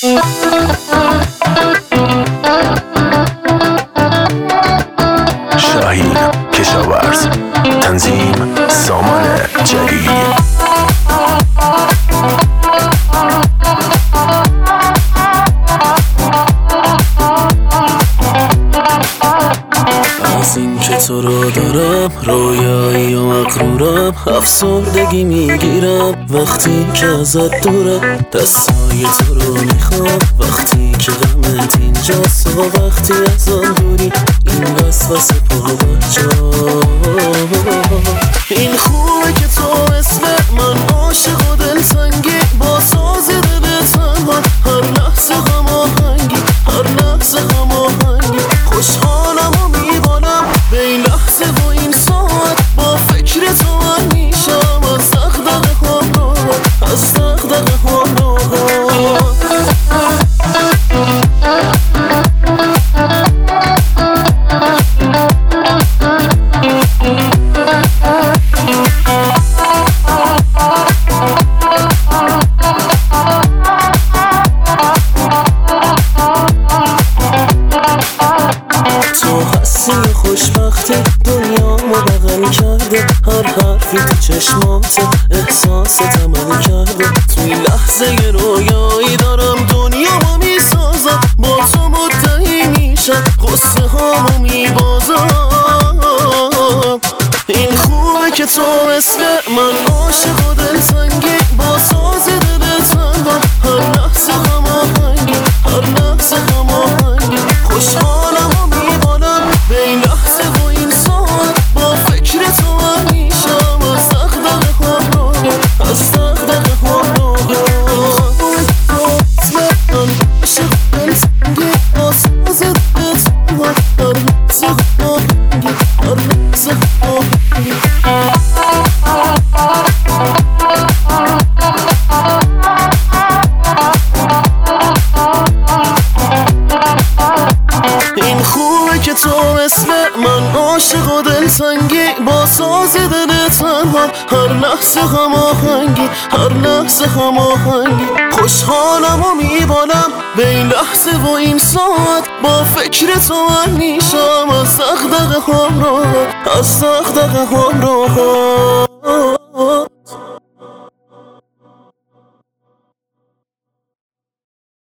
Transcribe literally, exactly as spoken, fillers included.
شاهین کشاورز، تنظیم سامان جلیلی. از این که تو رو دارم رویایی و مغرورم، افسردگی میگیرم وقتی که ازت دورم. دستای تو رو میخوام وقتی که غمت اینجاست و وقتی از آن دوری این وسوسه پابرجا. این خوبه که تو مثل من عاشق و دلتنگی، با ساز دل تنها هر لحظه غم آهنگی، هر لحظه غم آهنگی. خوشحالم و میبالم به این لحظه و این ساعت، با فکر تو من میشم از دغدغه هم راحت، از دغدغه هم راحت. تو هستی خوشبختی دنیامو بغل کرده، هر حرفی تو چشمات احساس عمل کرده. توی لحظه رویایی دارم دنیامو میسازم، با تو مدعی میشم غصه هامو میبازم. این خوبه که تو مثل من عاشق و دلتنگی، با ساز دل تنها هر لحظه غم آهنگی، هر لحظه غم آهنگی. خوشحالم و میبالم به این لحظه و این ساعت، با فکر تو من میشم از دغدغه هم راحت، از دغدغه هم راحت. من عاشق دلتنگی، با ساز دل تنها هر لحظه غم آهنگی، هر لحظه غم آهنگی. این خوبه که تو مثل من عاشق و دلتنگی، با ساز دل تنها هر لحظه غم آهنگی، هر لحظه غم آهنگی. خوشحالم و میبالم به این لحظه و این ساعت، با فکر تو من میشم از دغدغه هم راحت، از دغدغه هم راحت.